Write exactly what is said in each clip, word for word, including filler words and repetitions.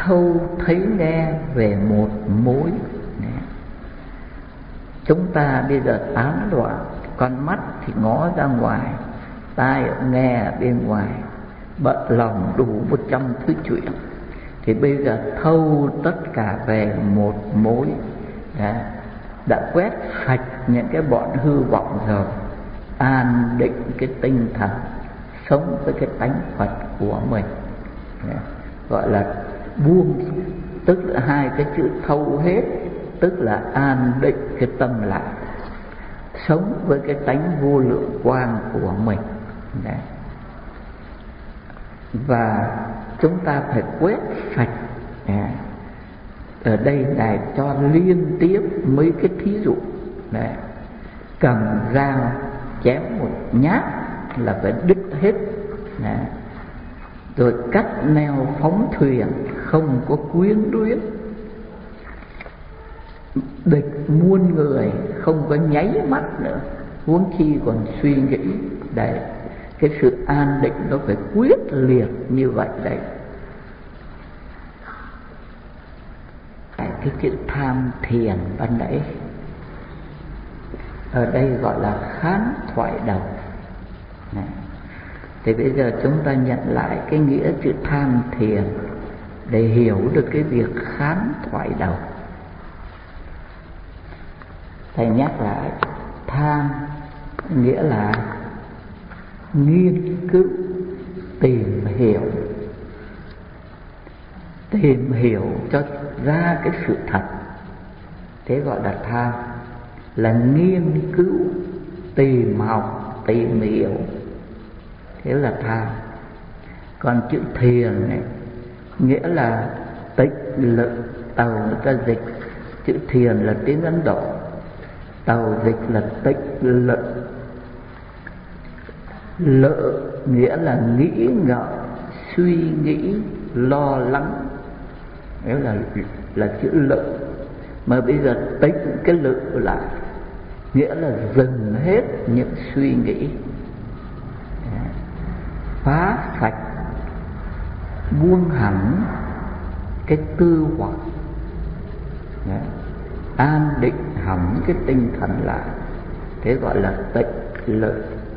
thâu thấy nghe về một mối. Chúng ta bây giờ tán loạn, con mắt thì ngó ra ngoài, tai nghe ở bên ngoài, bận lòng đủ một trăm thứ chuyện. Thì bây giờ thâu tất cả về một mối. Đã, đã quét sạch những cái bọn hư vọng rồi, an định cái tinh thần, sống với cái tánh Phật của mình. Đã, gọi là buông, tức là hai cái chữ thâu hết, tức là an định cái tâm lại, sống với cái tánh vô lượng quang của mình. Đấy. Và chúng ta phải quét sạch. Đấy. Ở đây Ngài cho liên tiếp mấy cái thí dụ. Đấy. Cầm dao chém một nhát là phải đứt hết. Đấy. Rồi cắt neo phóng thuyền, không có quyến luyến. Địch muôn người, không có nháy mắt nữa, huống chi còn suy nghĩ. Đấy, cái sự an định nó phải quyết liệt như vậy đấy. Cái chữ tham thiền ban nãy ở đây gọi là khán thoại đầu. Này. Thì bây giờ chúng ta nhận lại cái nghĩa chữ tham thiền để hiểu được cái việc khán thoại đầu. Thầy nhắc lại, tham nghĩa là nghiên cứu, tìm hiểu, tìm hiểu cho ra cái sự thật. Thế gọi là tham, là nghiên cứu, tìm học, tìm hiểu. Thế là tham. Còn chữ thiền này nghĩa là tịch lực. Tàu người ta dịch chữ thiền là tiếng Ấn Độ, tàu dịch là tịch lực. Lự nghĩa là nghĩ ngợi, suy nghĩ, lo lắng. Nghĩa là là chữ lự. Mà bây giờ tịch cái lự lại, nghĩa là dừng hết những suy nghĩ, phá sạch, buông hẳn cái tư hoặc, an định hẳn cái tinh thần lại. Thế gọi là tịch lự.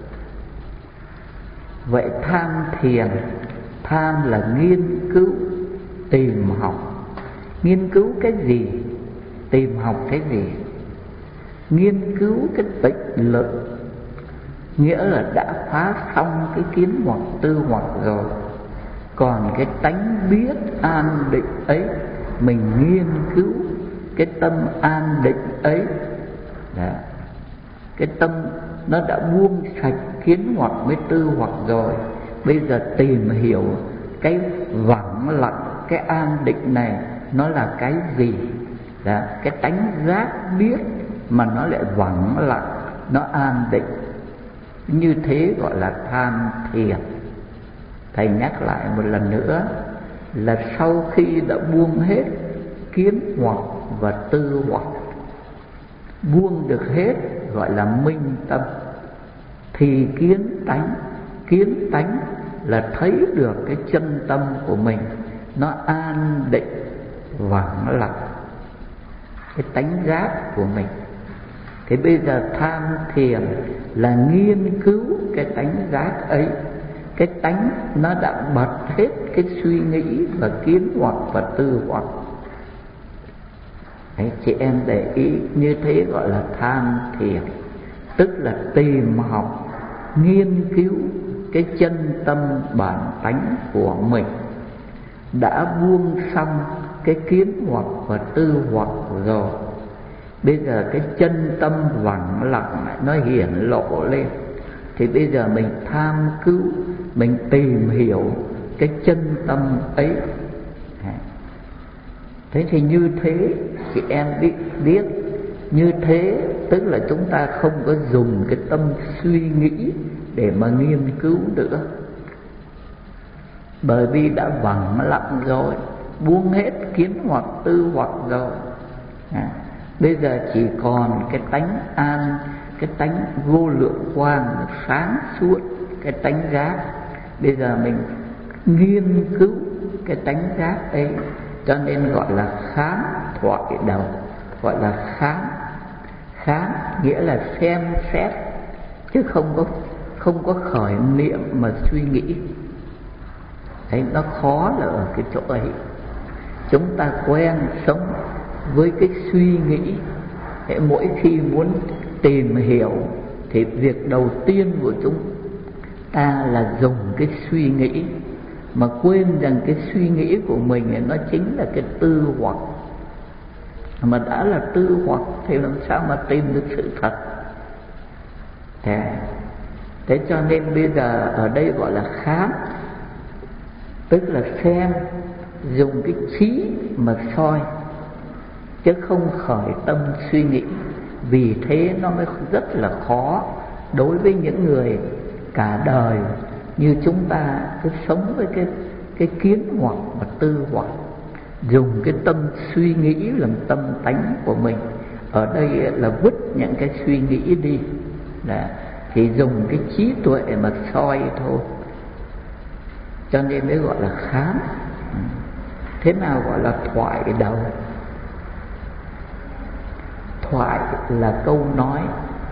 Vậy tham thiền, tham là nghiên cứu, tìm học. Nghiên cứu cái gì? Tìm học cái gì? Nghiên cứu cái tịch lự, nghĩa là đã phá xong cái kiến hoặc tư hoặc rồi. Còn cái tánh biết an định ấy, mình nghiên cứu cái tâm an định ấy. Đó. Cái tâm nó đã buông sạch kiến hoặc với tư hoặc rồi. Bây giờ tìm hiểu cái vắng lặng, cái an định này nó là cái gì. Đó. Cái tánh giác biết mà nó lại vắng lặng, nó an định. Như thế gọi là tham thiền. Thầy nhắc lại một lần nữa là sau khi đã buông hết kiến hoặc và tư hoặc, buông được hết gọi là minh tâm, thì kiến tánh. Kiến tánh là thấy được cái chân tâm của mình, nó an định, vắng lặng, cái tánh giác của mình. Thì bây giờ tham thiền là nghiên cứu cái tánh giác ấy. Cái tánh nó đã bật hết cái suy nghĩ và kiến hoặc và tư hoặc. Đấy, chị em để ý, như thế gọi là tham thiền. Tức là tìm học, nghiên cứu cái chân tâm bản tánh của mình, đã buông xong cái kiến hoặc và tư hoặc rồi. Bây giờ cái chân tâm vắng lặng nó hiển lộ lên. Thì bây giờ mình tham cứu, mình tìm hiểu cái chân tâm ấy. Thế thì như thế chị em biết, biết như thế tức là chúng ta không có dùng cái tâm suy nghĩ để mà nghiên cứu nữa. Bởi vì đã vắng lặng rồi, buông hết kiến hoặc tư hoặc rồi. à, Bây giờ chỉ còn cái tánh an, cái tánh vô lượng quang sáng suốt, cái tánh giác. Bây giờ mình nghiên cứu cái tánh giác ấy, Cho nên gọi là khám thoại đầu. Gọi là khám. Khám nghĩa là xem xét, chứ không có không có khởi niệm mà suy nghĩ. Đấy, nó khó là ở cái chỗ ấy. Chúng ta quen sống với cái suy nghĩ. Thế mỗi khi muốn tìm hiểu thì việc đầu tiên của chúng ta là dùng cái suy nghĩ, mà quên rằng cái suy nghĩ của mình nó chính là cái tư hoặc. Mà đã là tư hoặc thì làm sao mà tìm được sự thật. Thế, thế cho nên bây giờ ở đây gọi là khám, tức là xem, dùng cái trí mà soi, chứ không khởi tâm suy nghĩ. Vì thế nó mới rất là khó đối với những người cả đời như chúng ta cứ sống với cái cái kiến hoặc và tư hoặc, dùng cái tâm suy nghĩ làm tâm tánh của mình. Ở đây là vứt những cái suy nghĩ đi, là thì dùng cái trí tuệ mà soi thôi. Cho nên mới gọi là khám. Thế nào gọi là thoại đầu? Thoại là câu nói,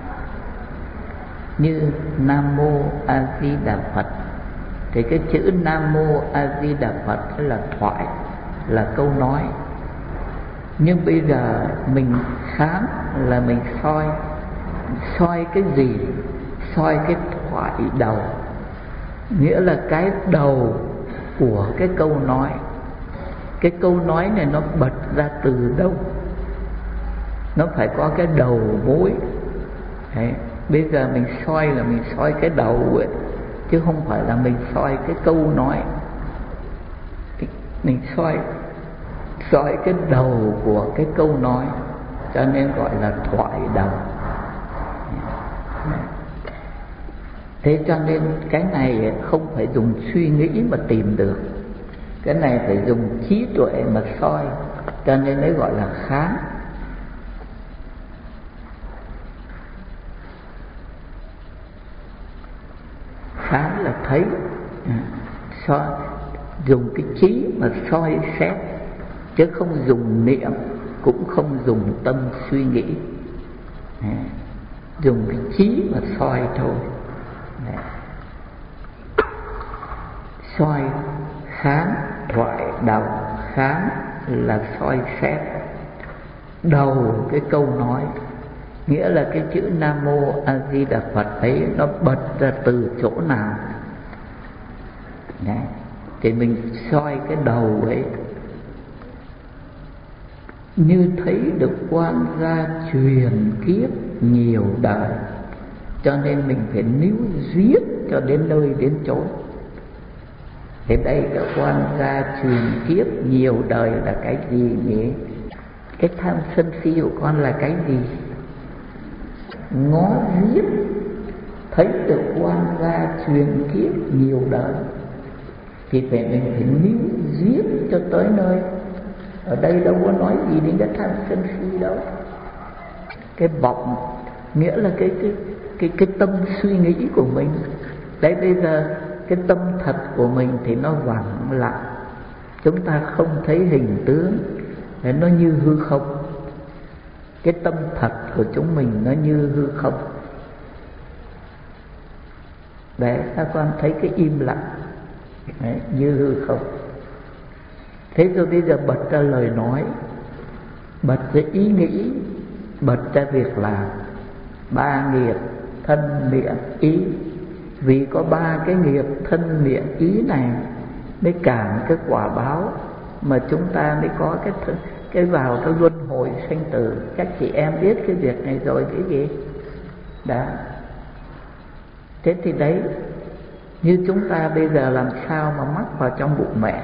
như Nam Mô A Di Đà Phật. Thì cái chữ Nam Mô A Di Đà Phật là thoại, là câu nói. Nhưng bây giờ mình khám là mình soi. Soi cái gì? Soi cái thoại đầu, nghĩa là cái đầu của cái câu nói. Cái câu nói này nó bật ra từ đâu? Nó phải có cái đầu mối. Đấy. Bây giờ mình soi là mình soi cái đầu ấy, chứ không phải là mình soi cái câu nói. Mình soi soi cái đầu của cái câu nói, cho nên gọi là thoại đầu. Thế cho nên cái này không phải dùng suy nghĩ mà tìm được, cái này phải dùng trí tuệ mà soi, cho nên mới gọi là khám. Khám là thấy, soi, dùng cái trí mà soi xét, chứ không dùng niệm, cũng không dùng tâm suy nghĩ. Dùng cái trí mà soi thôi. Soi, khám, thoại đầu. Khám là soi xét đầu cái câu nói, nghĩa là cái chữ Nam Mô A Di Đà Phật ấy nó bật ra từ chỗ nào. Đấy. Thì mình soi cái đầu ấy. Như thấy được quan gia truyền kiếp nhiều đời, cho nên mình phải níu giết cho đến nơi đến chốn. Thế đây cái quan gia truyền kiếp nhiều đời là cái gì nhỉ? Cái tham sân si của con là cái gì? Ngó giết thấy được quan gia truyền kiếp nhiều đời, thì phải mình phải níu giết cho tới nơi. Ở đây đâu có nói gì đến cái tham sân si đâu. Cái vọng nghĩa là cái cái cái cái tâm suy nghĩ của mình. Đấy, bây giờ cái tâm thật của mình thì nó vắng lặng, chúng ta không thấy hình tướng, nó như hư không. Cái tâm thật của chúng mình nó như hư không. Đấy, các con thấy cái im lặng. Đấy, như hư không. Thế rồi bây giờ bật ra lời nói, bật ra ý nghĩ, bật ra việc làm. Ba nghiệp thân miệng ý. Vì có ba cái nghiệp thân miệng ý này mới cảm cái quả báo, mà chúng ta mới có cái th- cái vào cái luân hồi sanh tử. Các chị em biết cái việc này rồi chứ gì? Đó. Thế thì đấy, như chúng ta bây giờ làm sao mà mắc vào trong bụng mẹ?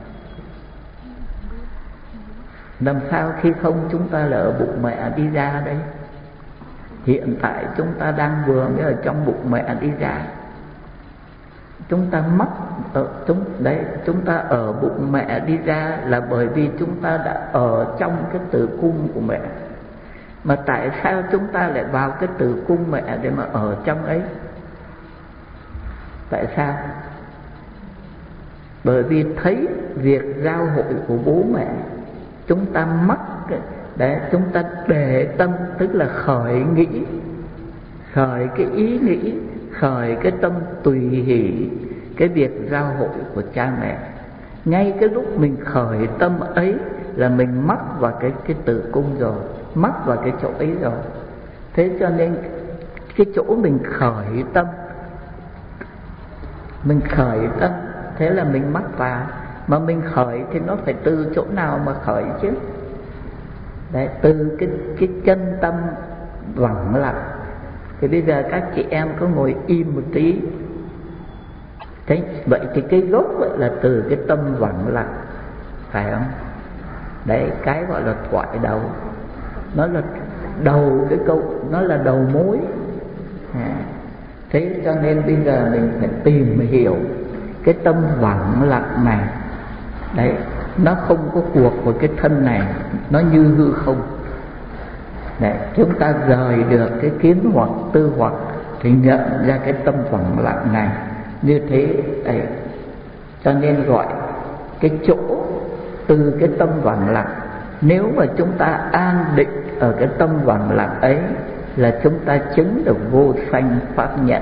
Làm sao khi không chúng ta là ở bụng mẹ đi ra đây? Hiện tại chúng ta đang vừa mới ở trong bụng mẹ đi ra. Chúng ta mắc ở chúng đấy, chúng ta ở bụng mẹ đi ra là bởi vì chúng ta đã ở trong cái tử cung của mẹ. Mà tại sao chúng ta lại vào cái tử cung mẹ để mà ở trong ấy? Tại sao? Bởi vì thấy việc giao hội của bố mẹ, chúng ta mắc để chúng ta để tâm, tức là khởi nghĩ, khởi cái ý nghĩ, khởi cái tâm tùy hỷ cái việc giao hội của cha mẹ. Ngay cái lúc mình khởi tâm ấy là mình mắc vào cái cái tử cung rồi, mắc vào cái chỗ ấy rồi. Thế cho nên cái chỗ mình khởi tâm, mình khởi tâm, thế là mình mắc vào. Mà mình khởi thì nó phải từ chỗ nào mà khởi chứ? Đấy, từ cái cái chân tâm vắng lặng. Thì bây giờ các chị em có ngồi im một tí. Thế vậy thì cái gốc vậy là từ cái tâm vắng lặng, phải không? Đấy, cái gọi là thoại đầu. Nó là đầu cái câu, nó là đầu mối. À, thế cho nên bây giờ mình phải tìm hiểu cái tâm vắng lặng này. Đấy, nó không có cuộc với cái thân này, nó như hư không. Đấy, chúng ta rời được cái kiến hoặc tư hoặc thì nhận ra cái tâm vắng lặng này. Như thế đấy, cho nên gọi cái chỗ từ cái tâm vắng lặng. Nếu mà chúng ta an định ở cái tâm vắng lặng ấy là chúng ta chứng được vô sanh pháp nhẫn.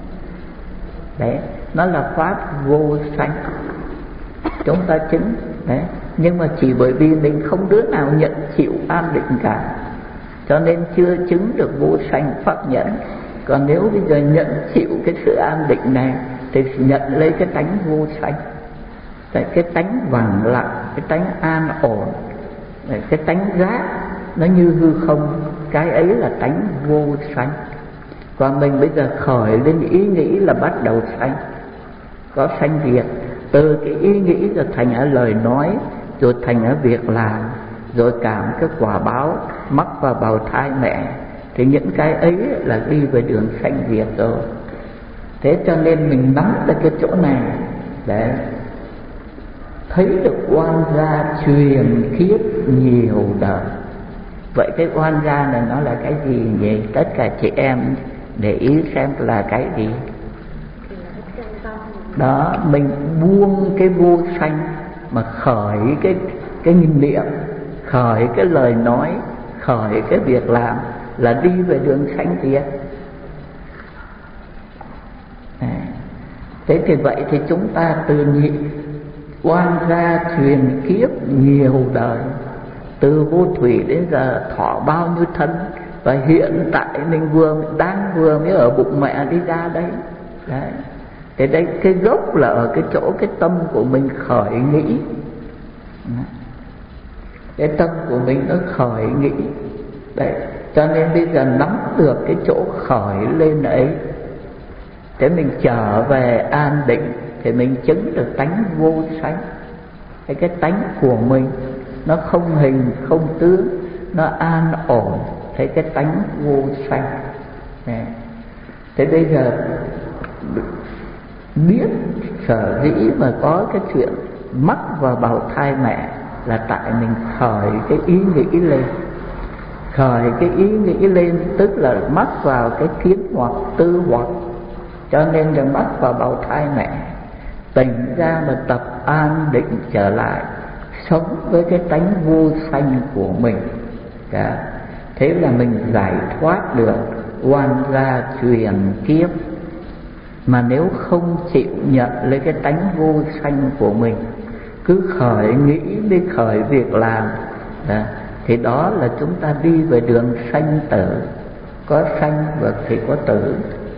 Đấy, nó là pháp vô sanh, chúng ta chứng. Đấy, nhưng mà chỉ bởi vì mình không đứa nào nhận chịu an định cả, cho nên chưa chứng được vô sanh pháp nhẫn. Còn nếu bây giờ nhận chịu cái sự an định này thì nhận lấy cái tánh vô sanh. Đấy, cái tánh vắng lặng, cái tánh an ổn, đấy, cái tánh giác nó như hư không, cái ấy là tánh vô sanh. Còn mình bây giờ khởi lên ý nghĩ là bắt đầu sanh, có sanh việc. Từ cái ý nghĩ rồi thành ở lời nói, rồi thành ở việc làm, rồi cảm cái quả báo mắc vào bào thai mẹ. Thì những cái ấy là đi về đường sanh việc rồi. Thế cho nên mình nắm được cái chỗ này để thấy được oan gia truyền kiếp nhiều đời. Vậy cái oan gia này nó là cái gì nhỉ? Tất cả chị em để ý xem là cái gì. Đó, mình buông cái vô sanh mà khởi cái cái nghìn niệm, khởi cái lời nói, khởi cái việc làm là đi về đường sanh việc. À, thế thì vậy thì chúng ta từ nhị oan gia truyền kiếp nhiều đời, từ vô thủy đến giờ thọ bao nhiêu thân, và hiện tại mình vừa đang vừa mới ở bụng mẹ đi ra đấy. Đấy, thế đây cái gốc là ở cái chỗ cái tâm của mình khởi nghĩ. Cái tâm của mình nó khởi nghĩ. Đấy, cho nên bây giờ nắm được cái chỗ khởi lên ấy, để mình trở về an định thì mình chứng được tánh vô sanh. Cái cái tánh của mình nó không hình không tướng, nó an ổn, thấy cái tánh vô sanh. Thế bây giờ biết sở dĩ mà có cái chuyện mắc vào bào thai mẹ là tại mình khởi cái ý nghĩ lên. Khởi cái ý nghĩ lên tức là mắc vào cái kiến hoặc tư hoặc, cho nên là mắc vào bào thai mẹ. Tỉnh ra mà tập an định trở lại, sống với cái tánh vô sanh của mình. Đó. Thế là mình giải thoát được oan gia truyền kiếp. Mà nếu không chịu nhận lấy cái tánh vô sanh của mình, cứ khởi nghĩ đi khởi việc làm, đó, thì đó là chúng ta đi về đường sanh tử. Có sanh và thì có tử.